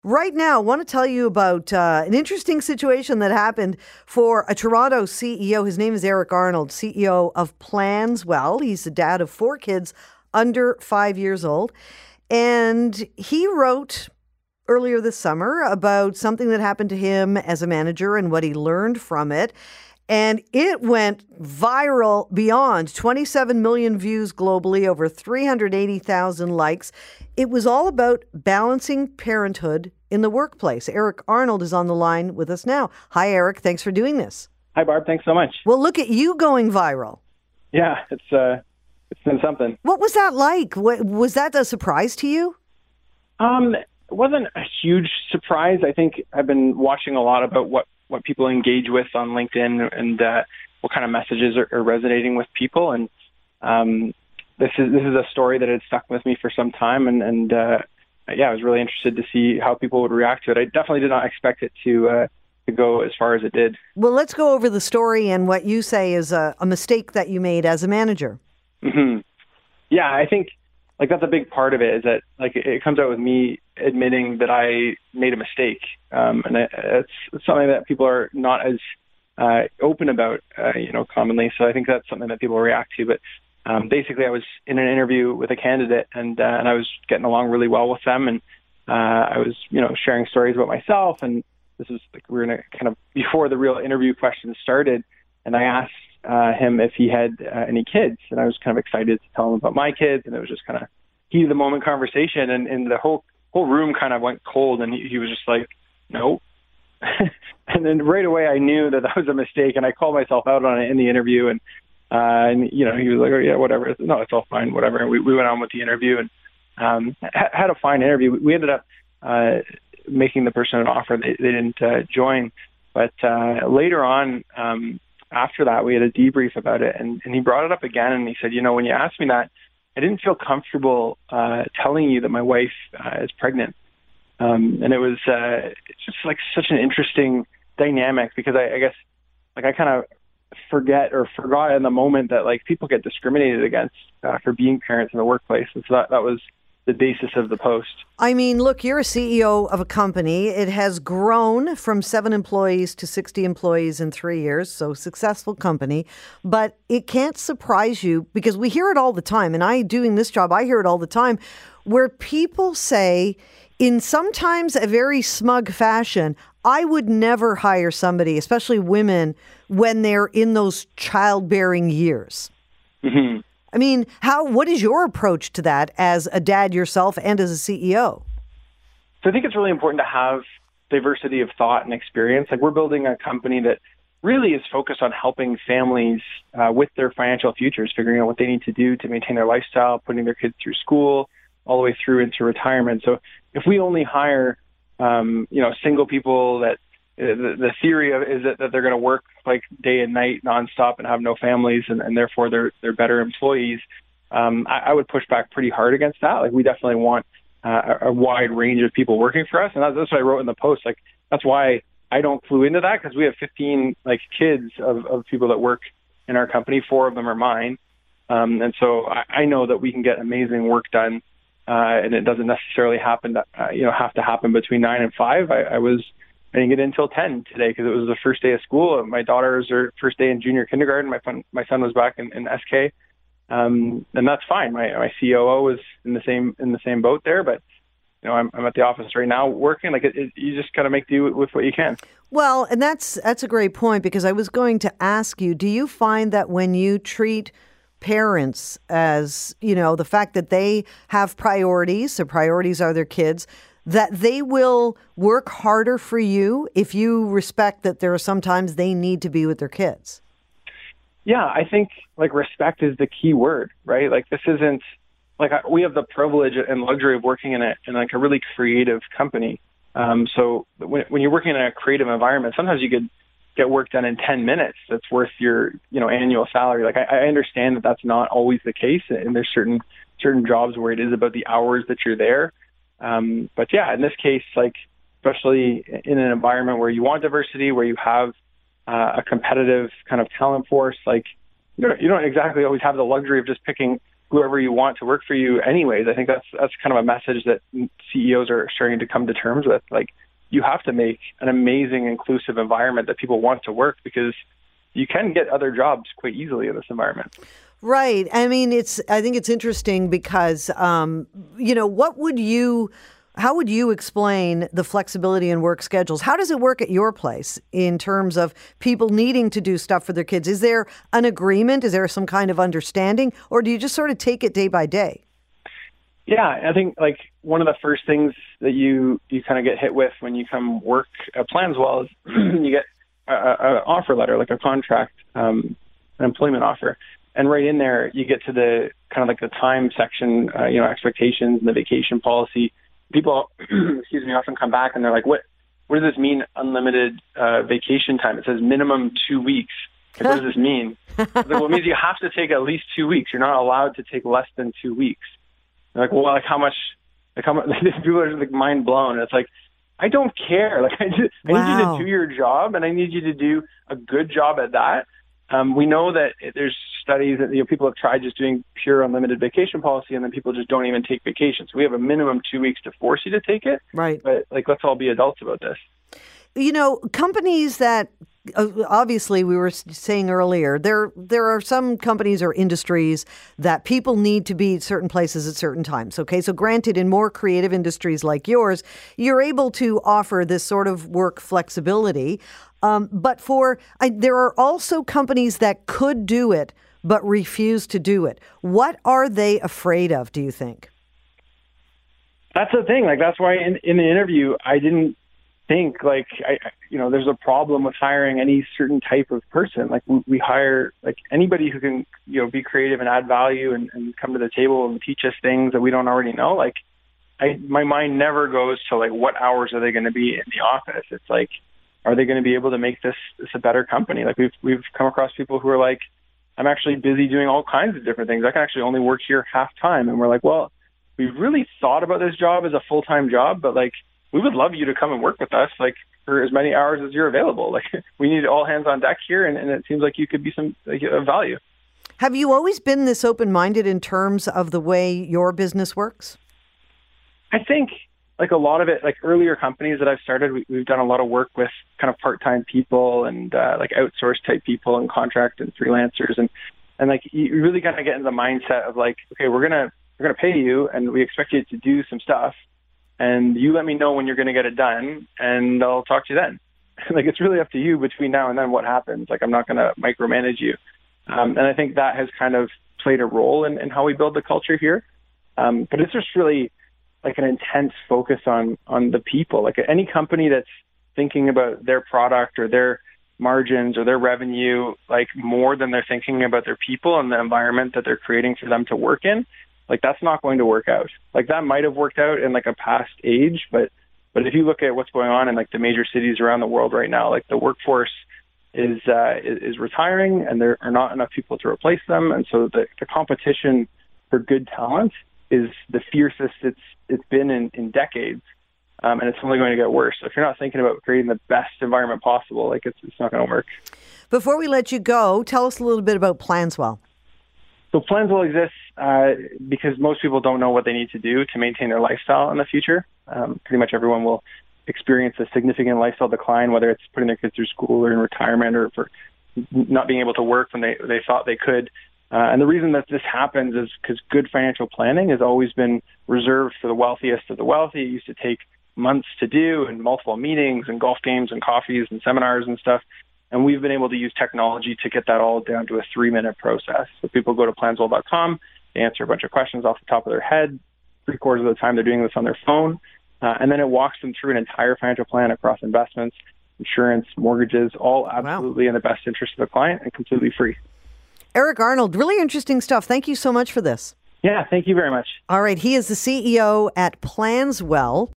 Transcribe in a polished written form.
Right now, I want to tell you about an interesting situation that happened for a Toronto CEO. His name is Eric Arnold, CEO of Planswell. He's the dad of 4 kids under 5 years old. And he wrote earlier this summer about something that happened to him as a manager and what he learned from it. And it went viral beyond 27 million views globally, over 380,000 likes. It was all about balancing parenthood in the workplace. Eric Arnold is on the line with us now. Hi, Eric. Thanks for doing this. Hi, Barb. Thanks so much. Well, look at you going viral. Yeah, it's been something. What was that like? Was that a surprise to you? It wasn't a huge surprise. I think I've been watching a lot about what people engage with on LinkedIn and what kind of messages are resonating with people. And this is a story that had stuck with me for some time. And I was really interested to see how people would react to it. I definitely did not expect it to go as far as it did. Well, let's go over the story and what you say is a mistake that you made as a manager. Mm-hmm. Yeah, I think that's a big part of it, is that it comes out with me admitting that I made a mistake. And it's something that people are not as open about, commonly. So I think that's something that people react to. But basically, I was in an interview with a candidate, and I was getting along really well with them. And I was, sharing stories about myself. And this was we were in a kind of before the real interview questions started. And I asked him if he had any kids, and I was kind of excited to tell him about my kids, and it was just kind of heat of the moment conversation, and the whole room kind of went cold, and he was just like, no. And then right away I knew that was a mistake, and I called myself out on it in the interview, and he was like, oh yeah, whatever, no, it's all fine, whatever. And we went on with the interview, and had a fine interview. We ended up making the person an offer. They didn't join, but later on, after that, we had a debrief about it, and he brought it up again, and he said, when you asked me that, I didn't feel comfortable telling you that my wife is pregnant. And it was it's just such an interesting dynamic, because I guess I kind of forgot in the moment that people get discriminated against for being parents in the workplace. And so that was the basis of the post. I mean, look, you're a CEO of a company. It has grown from 7 employees to 60 employees in 3 years, so successful company. But it can't surprise you, because we hear it all the time, and doing this job, I hear it all the time, where people say, in sometimes a very smug fashion, I would never hire somebody, especially women, when they're in those childbearing years. Mm-hmm. I mean, what is your approach to that as a dad yourself and as a CEO? So I think it's really important to have diversity of thought and experience. We're building a company that really is focused on helping families with their financial futures, figuring out what they need to do to maintain their lifestyle, putting their kids through school, all the way through into retirement. So if we only hire, single people that the theory is that they're going to work day and night nonstop and have no families, and therefore they're better employees. I would push back pretty hard against that. We definitely want a wide range of people working for us, and that's what I wrote in the post. That's why I don't clue into that, because we have 15 kids of people that work in our company. 4 of them are mine, and so I know that we can get amazing work done, and it doesn't necessarily have to happen between 9 and 5. I didn't get in until 10 today, because it was the first day of school. My daughter's her first day in junior kindergarten. My son was back in SK, and that's fine. My COO is in the same boat there, but I'm at the office right now working. You just got to make do with what you can. Well, and that's a great point, because I was going to ask you, do you find that when you treat parents as, the fact that they have priorities, their priorities are their kids, that they will work harder for you if you respect that there are sometimes they need to be with their kids? Yeah, I think respect is the key word, right? This isn't we have the privilege and luxury of working in a really creative company. So when you're working in a creative environment, sometimes you could get work done in 10 minutes that's worth your annual salary. I understand that that's not always the case, and there's certain jobs where it is about the hours that you're there. But yeah, in this case, especially in an environment where you want diversity, where you have a competitive kind of talent force, you don't exactly always have the luxury of just picking whoever you want to work for you anyways. I think that's kind of a message that CEOs are starting to come to terms with. Like, you have to make an amazing, inclusive environment that people want to work, because you can get other jobs quite easily in this environment. Right. I mean, I think it's interesting because, how would you explain the flexibility in work schedules? How does it work at your place in terms of people needing to do stuff for their kids? Is there an agreement? Is there some kind of understanding? Or do you just sort of take it day by day? Yeah, I think like one of the first things that you kind of get hit with when you come work at Planswell is you get an offer letter, like a contract, an employment offer. And right in there, you get to the kind of like the time section, expectations and the vacation policy. People, often come back and they're like, what does this mean, unlimited vacation time? It says minimum 2 weeks. Like, what does this mean? Like, well, it means you have to take at least 2 weeks. You're not allowed to take less than 2 weeks. They're like, well, how much, people are just like mind blown. And it's like, I don't care. Like, I need you to do your job, and I need you to do a good job at that. We know that there's studies that people have tried just doing pure unlimited vacation policy, and then people just don't even take vacations. We have a minimum 2 weeks to force you to take it. Right. But let's all be adults about this. Companies that obviously we were saying earlier, there are some companies or industries that people need to be at certain places at certain times. Okay, so granted, in more creative industries like yours, you're able to offer this sort of work flexibility. But there are also companies that could do it but refuse to do it. What are they afraid of, do you think? That's the thing. Like, that's why in the interview, I didn't think there's a problem with hiring any certain type of person. Like, we hire like anybody who can, be creative and add value and come to the table and teach us things that we don't already know. Like, my mind never goes to like, what hours are they going to be in the office? It's like, are they going to be able to make this a better company? Like, we've come across people who are like, I'm actually busy doing all kinds of different things. I can actually only work here half time. And we're like, well, we've really thought about this job as a full-time job, but like, we would love you to come and work with us, like, for as many hours as you're available. Like, we need all hands on deck here. And it seems like you could be some value. Have you always been this open-minded in terms of the way your business works? I think like a lot of it, like earlier companies that I've started, we've done a lot of work with kind of part-time people and like outsourced type people and contract and freelancers. And like, you really kind of get into the mindset of like, okay, we're going to pay you and we expect you to do some stuff. And you let me know when you're going to get it done, and I'll talk to you then. Like, it's really up to you between now and then what happens. Like, I'm not going to micromanage you. And I think that has kind of played a role in how we build the culture here. But it's just really like an intense focus on the people. Like, any company that's thinking about their product or their margins or their revenue, like, more than they're thinking about their people and the environment that they're creating for them to work in, like, that's not going to work out. Like, that might have worked out in like a past age, but if you look at what's going on in like the major cities around the world right now, like, the workforce is retiring, and there are not enough people to replace them, and so the competition for good talent is the fiercest it's been in decades, and it's only going to get worse. So if you're not thinking about creating the best environment possible, like, it's not going to work. Before we let you go, tell us a little bit about Planswell. So Planswell exists because most people don't know what they need to do to maintain their lifestyle in the future. Pretty much everyone will experience a significant lifestyle decline, whether it's putting their kids through school or in retirement or for not being able to work when they thought they could. And the reason that this happens is because good financial planning has always been reserved for the wealthiest of the wealthy. It used to take months to do, and multiple meetings and golf games and coffees and seminars and stuff. And we've been able to use technology to get that all down to a 3-minute process. So people go to Planswell.com, they answer a bunch of questions off the top of their head. 3/4 of the time they're doing this on their phone. And then it walks them through an entire financial plan across investments, insurance, mortgages, all absolutely in the best interest of the client and completely free. Eric Arnold, really interesting stuff. Thank you so much for this. Yeah, thank you very much. All right. He is the CEO at Planswell.